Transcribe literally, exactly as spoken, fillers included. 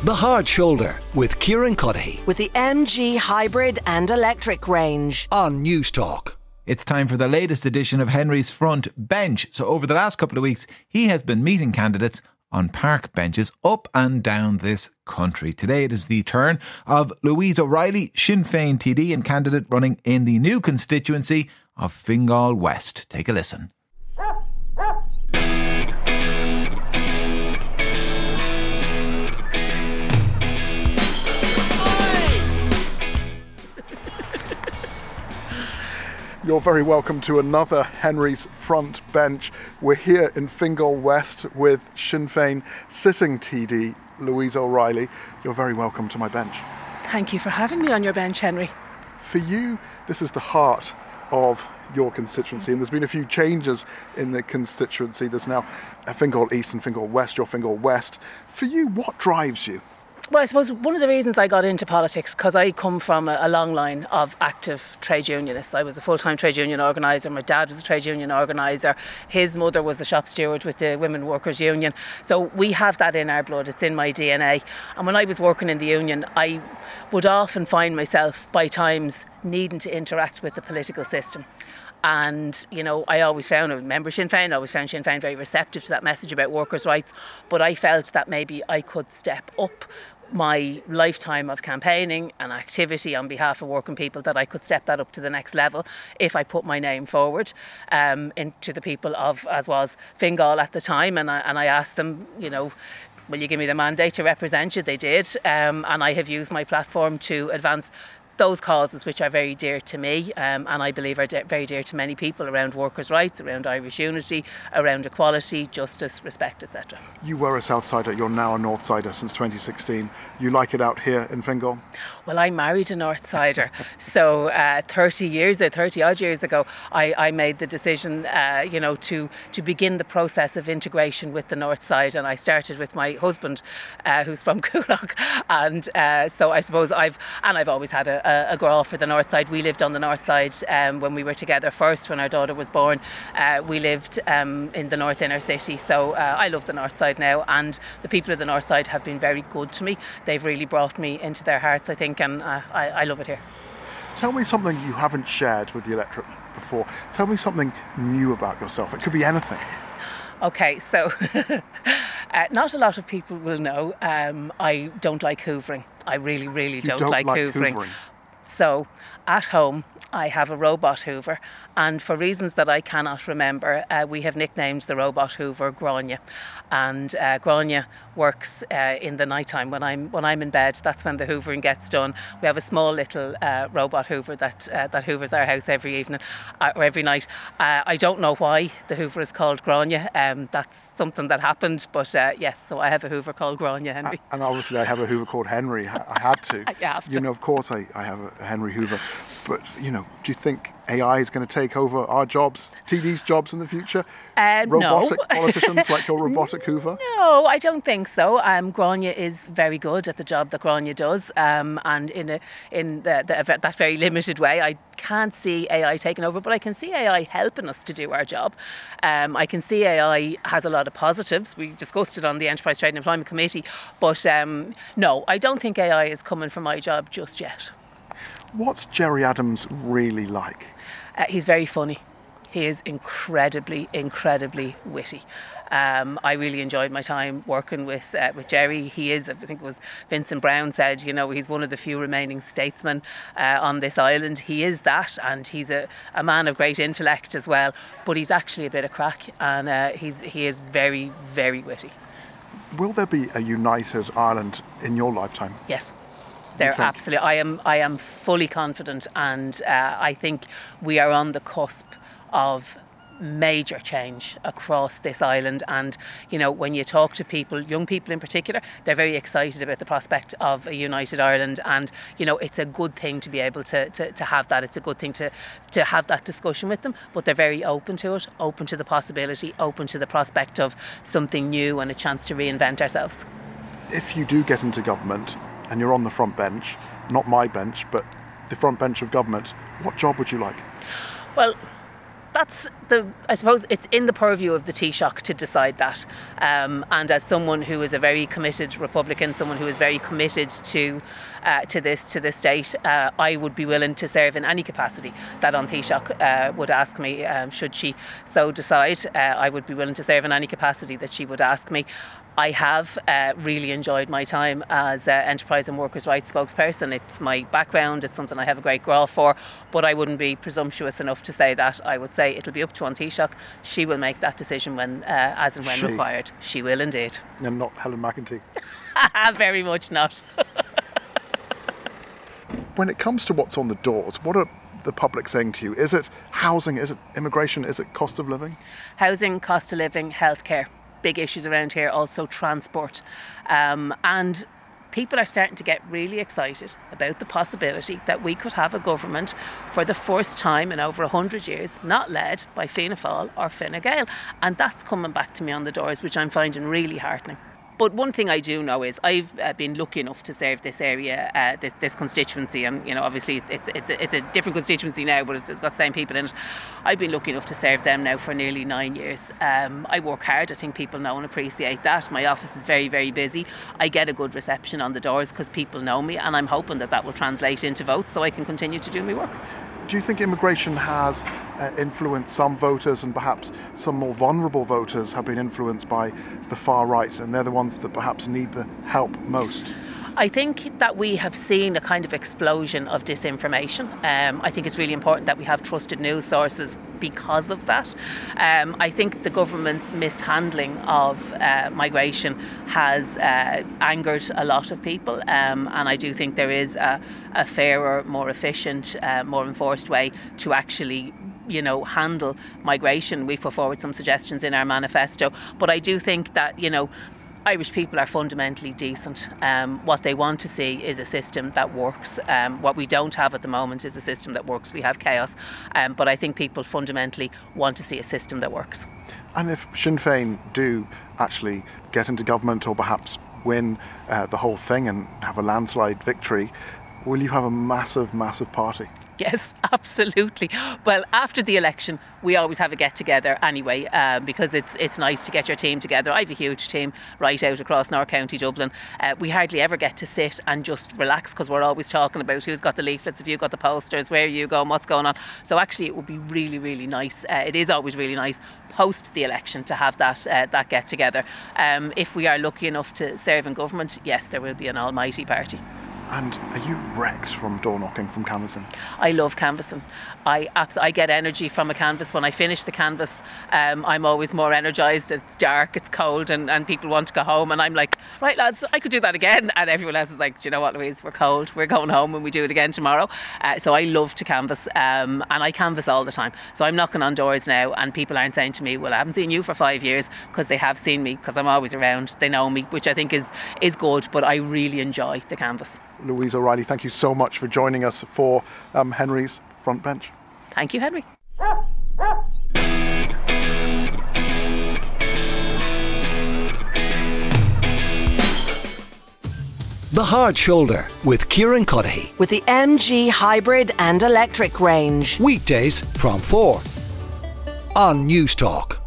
The Hard Shoulder with Kieran Cuddihy with the M G hybrid and electric range on News Talk. It's time for the latest edition of Henry's Front Bench. So over the last couple of weeks, he has been meeting candidates on park benches up and down this country. Today it is the turn of Louise O'Reilly, Sinn Féin T D and candidate running in the new constituency of Fingal West. Take a listen. You're very welcome to another Henry's Front Bench. We're here in Fingal West with Sinn Féin sitting T D, Louise O'Reilly. You're very welcome to my bench. Thank you for having me on your bench, Henry. For you, this is the heart of your constituency, and there's been a few changes in the constituency. There's now a Fingal East and Fingal West, you're Fingal West. For you, what drives you? Well, I suppose one of the reasons I got into politics, because I come from a, a long line of active trade unionists. I was a full-time trade union organiser. My dad was a trade union organiser. His mother was a shop steward with the Women Workers Union. So we have that in our blood. It's in my D N A. And when I was working in the union, I would often find myself, by times, needing to interact with the political system. And, you know, I always found, I remember Sinn Féin, I always found Sinn Féin very receptive to that message about workers' rights. But I felt that maybe I could step up my lifetime of campaigning and activity on behalf of working people, that I could step that up to the next level if I put my name forward um, into the people of, as was Fingal at the time. And I, and I asked them, you know, will you give me the mandate to represent you? They did. Um, and I have used my platform to advance those causes which are very dear to me um, and I believe are de- very dear to many people, around workers' rights, around Irish unity, around equality, justice, respect, et cetera. You were a Southsider, you're now a Northsider since twenty sixteen. You like it out here in Fingal? Well, I married a Northsider. so uh, thirty years, or thirty odd years ago, I, I made the decision, uh, you know, to, to begin the process of integration with the North Side. And I started with my husband, uh, who's from Coolock. And uh, so I suppose I've, and I've always had a, a a growl for the North Side. We lived on the North Side um, when we were together first, when our daughter was born. Uh, we lived um, in the North Inner City, so uh, I love the North Side now, and the people of the North Side have been very good to me. They've really brought me into their hearts, I think, and uh, I, I love it here. Tell me something you haven't shared with the electorate before. Tell me something new about yourself. It could be anything. Okay, so uh, not a lot of people will know um, I don't like hoovering. I really, really you don't, don't like, like hoovering. hoovering. So at home, I have a robot hoover, and for reasons that I cannot remember, uh, we have nicknamed the robot hoover Grania. And uh, Grania works uh, in the night time when I'm when I'm in bed. That's when the hoovering gets done. We have a small little uh, robot hoover that uh, that hoovers our house every evening uh, or every night. Uh, I don't know why the hoover is called Grania. Um, that's something that happened, but uh, yes. So I have a hoover called Grania, Henry. And obviously, I have a hoover called Henry. I had to. You have to. You know, of course, I, I have a Henry Hoover. But you know, do you think A I is going to take over our jobs, T D's jobs in the future? Uh, robotic no. politicians like your robotic Hoover? No, I don't think so. Um, Grania is very good at the job that Grania does, um, and in a, in the, the, that very limited way. I can't see A I taking over, but I can see A I helping us to do our job. Um, I can see A I has a lot of positives. We discussed it on the Enterprise Trade and Employment Committee, but um, no, I don't think A I is coming for my job just yet. What's Gerry Adams really like? Uh, he's very funny. He is incredibly, incredibly witty. Um, I really enjoyed my time working with uh, with Gerry. He is, I think it was Vincent Brown said, you know, he's one of the few remaining statesmen uh, on this island. He is that, and he's a, a man of great intellect as well, but he's actually a bit of crack, and uh, he's he is very, very witty. Will there be a united Ireland in your lifetime? Yes. There, absolutely. I am. I am fully confident, and uh, I think we are on the cusp of major change across this island. And you know, when you talk to people, young people in particular, they're very excited about the prospect of a united Ireland. And you know, it's a good thing to be able to to, to have that. It's a good thing to to have that discussion with them. But they're very open to it, open to the possibility, open to the prospect of something new and a chance to reinvent ourselves. If you do get into government and you're on the front bench, not my bench, but the front bench of government, what job would you like? Well, that's the I suppose it's in the purview of the Taoiseach to decide that. Um, and as someone who is a very committed Republican, someone who is very committed to uh, to this to this state, uh, I would be willing to serve in any capacity that An Taoiseach uh, would ask me. Um, should she so decide, uh, I would be willing to serve in any capacity that she would ask me. I have uh, really enjoyed my time as uh, Enterprise and Workers' Rights spokesperson. It's my background, it's something I have a great growl for, but I wouldn't be presumptuous enough to say that. I would say it'll be up to An Taoiseach. She will make that decision when, uh, as and when she. required. She will indeed. And not Helen McEntee. Very much not. When it comes to what's on the doors, what are the public saying to you? Is it housing? Is it immigration? Is it cost of living? Housing, cost of living, healthcare. Big issues around here, also transport. Um, and people are starting to get really excited about the possibility that we could have a government for the first time in over one hundred years, not led by Fianna Fáil or Fine Gael. And that's coming back to me on the doors, which I'm finding really heartening. But one thing I do know is I've uh, been lucky enough to serve this area, uh, this, this constituency, and you know, obviously it's it's it's a, it's a different constituency now, but it's, it's got the same people in it. I've been lucky enough to serve them now for nearly nine years. Um, I work hard. I think people know and appreciate that. My office is very, very busy. I get a good reception on the doors because people know me, and I'm hoping that that will translate into votes so I can continue to do my work. Do you think immigration has uh, influenced some voters, and perhaps some more vulnerable voters have been influenced by the far right, and they're the ones that perhaps need the help most? I think that we have seen a kind of explosion of disinformation. Um, I think it's really important that we have trusted news sources because of that. Um, I think the government's mishandling of uh, migration has uh, angered a lot of people, um, and I do think there is a, a fairer, more efficient, uh, more enforced way to actually you know, handle migration. We've put forward some suggestions in our manifesto, but I do think that, you know, Irish people are fundamentally decent. Um, what they want to see is a system that works. Um, what we don't have at the moment is a system that works. We have chaos. Um, but I think people fundamentally want to see a system that works. And if Sinn Féin do actually get into government, or perhaps win uh, the whole thing and have a landslide victory, will you have a massive, massive party? Yes, absolutely. Well, after the election, we always have a get-together anyway, um, because it's it's nice to get your team together. I have a huge team right out across North County Dublin. Uh, we hardly ever get to sit and just relax because we're always talking about who's got the leaflets, have you got the posters, where are you going, what's going on. So actually it would be really, really nice. Uh, it is always really nice post the election to have that uh, that get-together. Um, if we are lucky enough to serve in government, yes, there will be an almighty party. And are you wrecks from door knocking, from canvassing? I love canvassing. I abs- I get energy from a canvass. When I finish the canvass, um, I'm always more energised. It's dark, it's cold, and, and people want to go home. And I'm like, right, lads, I could do that again. And everyone else is like, do you know what, Louise? We're cold. We're going home and we do it again tomorrow. Uh, so I love to canvass, um, and I canvass all the time. So I'm knocking on doors now, and people aren't saying to me, well, I haven't seen you for five years, because they have seen me, because I'm always around. They know me, which I think is, is good, but I really enjoy the canvass. Louise O'Reilly, thank you so much for joining us for um, Henry's Front Bench. Thank you, Henry. The Hard Shoulder with Kieran Cuddihy. With the M G hybrid and electric range. Weekdays from four on News Talk.